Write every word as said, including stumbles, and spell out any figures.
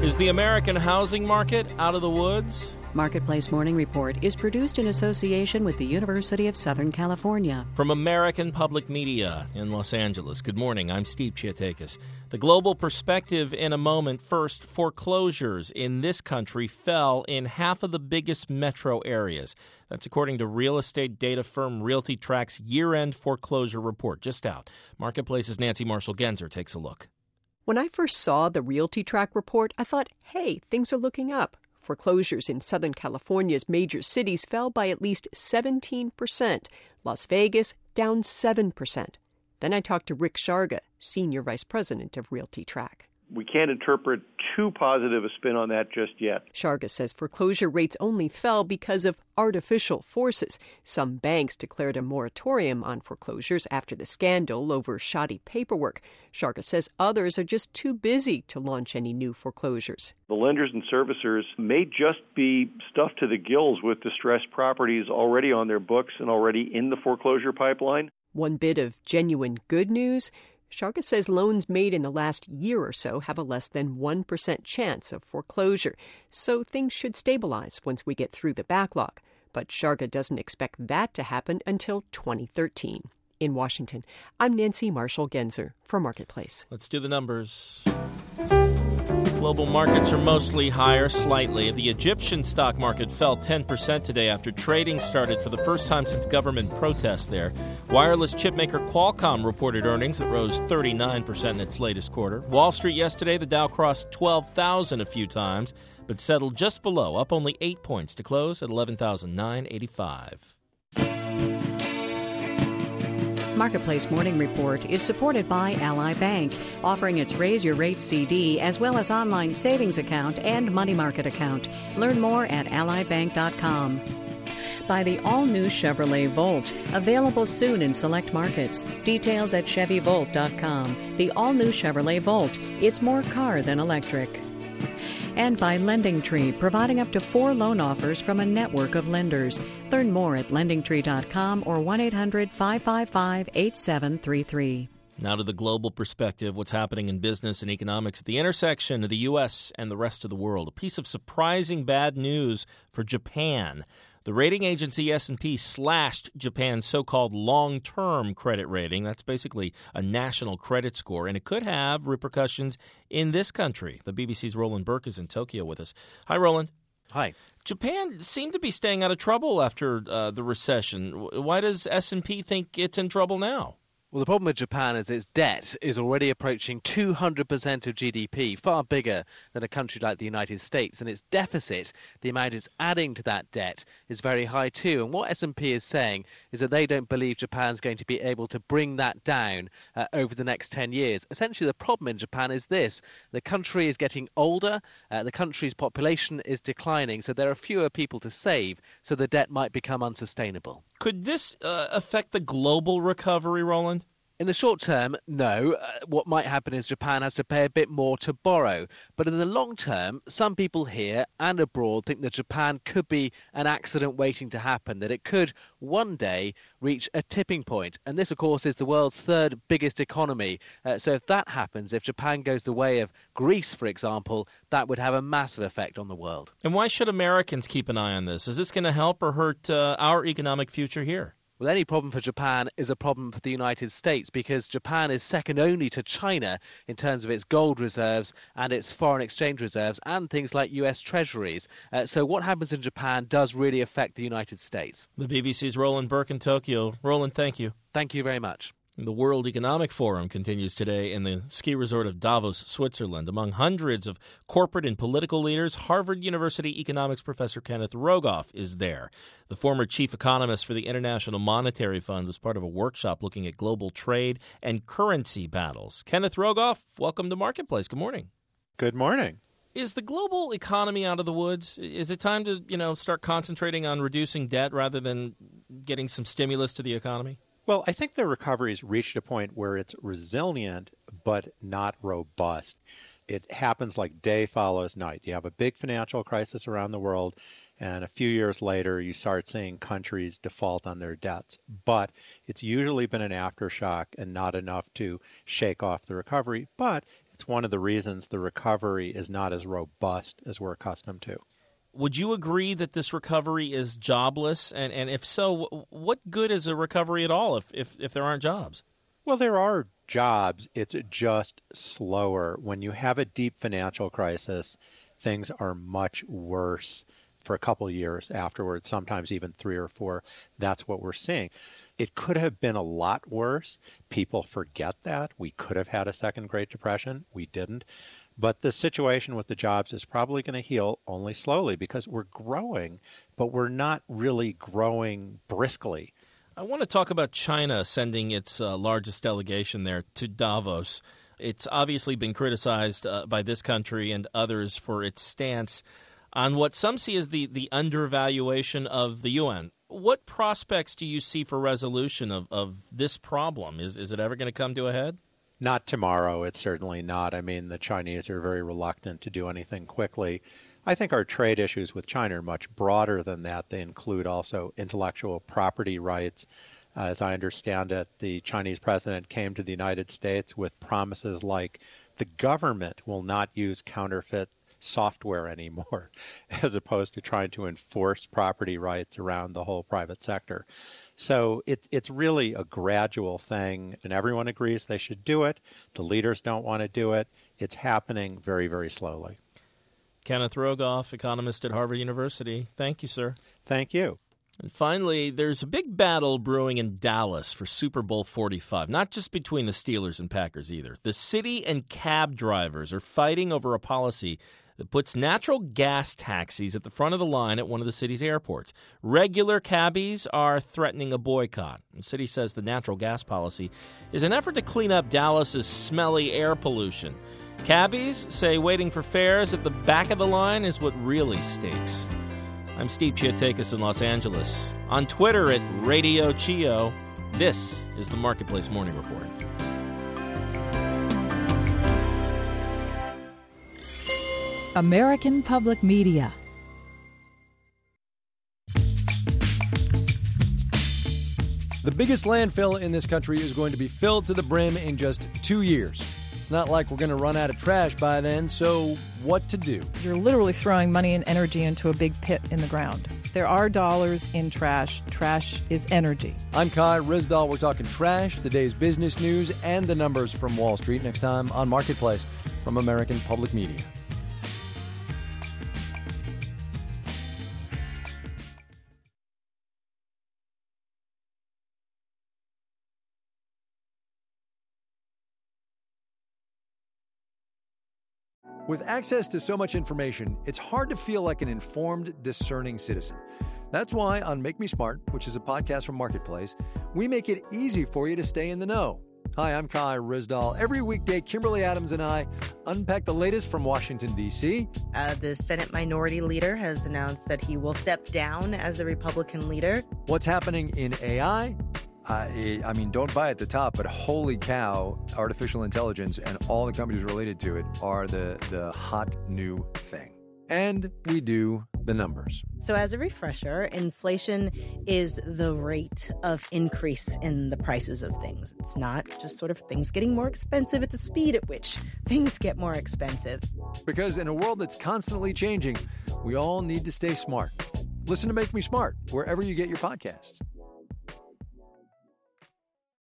Is the American housing market out of the woods? Marketplace Morning Report is produced in association with the University of Southern California. From American Public Media in Los Angeles. Good morning, I'm Steve Chiatakis. The global perspective in a moment. First, foreclosures in this country fell in half of the biggest metro areas. That's according to real estate data firm RealtyTrac's year-end foreclosure report, just out. Marketplace's Nancy Marshall-Genzer takes a look. When I first saw the RealtyTrac report, I thought, hey, things are looking up. Foreclosures in Southern California's major cities fell by at least seventeen percent. Las Vegas down seven percent. Then I talked to Rick Sharga, Senior Vice President of RealtyTrac. We can't interpret too positive a spin on that just yet. Sharga says foreclosure rates only fell because of artificial forces. Some banks declared a moratorium on foreclosures after the scandal over shoddy paperwork. Sharga says others are just too busy to launch any new foreclosures. The lenders and servicers may just be stuffed to the gills with distressed properties already on their books and already in the foreclosure pipeline. One bit of genuine good news. Sharga says loans made in the last year or so have a less than one percent chance of foreclosure, so things should stabilize once we get through the backlog. But Sharga doesn't expect that to happen until twenty thirteen. In Washington, I'm Nancy Marshall-Genzer for Marketplace. Let's do the numbers. Global markets are mostly higher, slightly. The Egyptian stock market fell ten percent today after trading started for the first time since government protests there. Wireless chipmaker Qualcomm reported earnings that rose thirty-nine percent in its latest quarter. Wall Street yesterday, the Dow crossed twelve thousand a few times, but settled just below, up only eight points to close at eleven thousand nine hundred eighty-five. Marketplace Morning Report is supported by Ally Bank, offering its Raise Your Rate C D as well as online savings account and money market account. Learn more at ally bank dot com. By the all-new Chevrolet Volt, available soon in select markets. Details at chevy volt dot com. The all-new Chevrolet Volt. It's more car than electric. And by LendingTree, providing up to four loan offers from a network of lenders. Learn more at lending tree dot com or one eight hundred five five five eight seven three three. Now to the global perspective, what's happening in business and economics at the intersection of the U S and the rest of the world. A piece of surprising bad news for Japan. The rating agency S and P slashed Japan's so-called long-term credit rating. That's basically a national credit score, and it could have repercussions in this country. The B B C's Roland Burke is in Tokyo with us. Hi, Roland. Hi. Japan seemed to be staying out of trouble after uh, the recession. Why does S and P think it's in trouble now? Well, the problem with Japan is its debt is already approaching two hundred percent of G D P, far bigger than a country like the United States. And its deficit, the amount it's adding to that debt, is very high too. And what S and P is saying is that they don't believe Japan's going to be able to bring that down uh, over the next ten years. Essentially, the problem in Japan is this. The country is getting older. Uh, the country's population is declining. So there are fewer people to save. So the debt might become unsustainable. Could this uh, affect the global recovery, Roland? In the short term, no. Uh, what might happen is Japan has to pay a bit more to borrow. But in the long term, some people here and abroad think that Japan could be an accident waiting to happen, that it could one day reach a tipping point. And this, of course, is the world's third biggest economy. Uh, so if that happens, if Japan goes the way of Greece, for example, that would have a massive effect on the world. And why should Americans keep an eye on this? Is this going to help or hurt uh, our economic future here? Well, any problem for Japan is a problem for the United States because Japan is second only to China in terms of its gold reserves and its foreign exchange reserves and things like U S treasuries. Uh, so what happens in Japan does really affect the United States. The B B C's Roland Burke in Tokyo. Roland, thank you. Thank you very much. The World Economic Forum continues today in the ski resort of Davos, Switzerland. Among hundreds of corporate and political leaders, Harvard University economics professor Kenneth Rogoff is there. The former chief economist for the International Monetary Fund was part of a workshop looking at global trade and currency battles. Kenneth Rogoff, welcome to Marketplace. Good morning. Good morning. Is the global economy out of the woods? Is it time to, you know, start concentrating on reducing debt rather than getting some stimulus to the economy? Well, I think the recovery has reached a point where it's resilient but not robust. It happens like day follows night. You have a big financial crisis around the world, and a few years later, you start seeing countries default on their debts. But it's usually been an aftershock and not enough to shake off the recovery. But it's it's one of the reasons the recovery is not as robust as we're accustomed to. Would you agree that this recovery is jobless? And, and if so, what good is a recovery at all if, if, if there aren't jobs? Well, there are jobs. It's just slower. When you have a deep financial crisis, things are much worse for a couple of years afterwards, sometimes even three or four. That's what we're seeing. It could have been a lot worse. People forget that. We could have had a second Great Depression. We didn't. But the situation with the jobs is probably going to heal only slowly because we're growing, but we're not really growing briskly. I want to talk about China sending its uh, largest delegation there to Davos. It's obviously been criticized uh, by this country and others for its stance on what some see as the, the undervaluation of the U N. What prospects do you see for resolution of, of this problem? Is, is it ever going to come to a head? Not tomorrow. It's certainly not. I mean, the Chinese are very reluctant to do anything quickly. I think our trade issues with China are much broader than that. They include also intellectual property rights. Uh, as I understand it, the Chinese president came to the United States with promises like the government will not use counterfeit software anymore, as opposed to trying to enforce property rights around the whole private sector. So it, it's really a gradual thing, and everyone agrees they should do it. The leaders don't want to do it. It's happening very, very slowly. Kenneth Rogoff, economist at Harvard University. Thank you, sir. Thank you. And finally, there's a big battle brewing in Dallas for Super Bowl forty-five, not just between the Steelers and Packers either. The city and cab drivers are fighting over a policy that puts natural gas taxis at the front of the line at one of the city's airports. Regular cabbies are threatening a boycott. The city says the natural gas policy is an effort to clean up Dallas's smelly air pollution. Cabbies say waiting for fares at the back of the line is what really stinks. I'm Steve Chiotakis in Los Angeles. On Twitter at Radio Chio, this is the Marketplace Morning Report. American Public Media. The biggest landfill in this country is going to be filled to the brim in just two years. It's not like we're going to run out of trash by then, so what to do? You're literally throwing money and energy into a big pit in the ground. There are dollars in trash. Trash is energy. I'm Kai Ryssdal. We're talking trash, the day's business news, and the numbers from Wall Street next time on Marketplace from American Public Media. With access to so much information, it's hard to feel like an informed, discerning citizen. That's why on Make Me Smart, which is a podcast from Marketplace, we make it easy for you to stay in the know. Hi, I'm Kai Ryssdal. Every weekday, Kimberly Adams and I unpack the latest from Washington, D C Uh, the Senate Minority Leader has announced that he will step down as the Republican leader. What's happening in A I? I, I mean, don't buy at the top, but holy cow, artificial intelligence and all the companies related to it are the, the hot new thing. And we do the numbers. So as a refresher, inflation is the rate of increase in the prices of things. It's not just sort of things getting more expensive. It's the speed at which things get more expensive. Because in a world that's constantly changing, we all need to stay smart. Listen to Make Me Smart wherever you get your podcasts.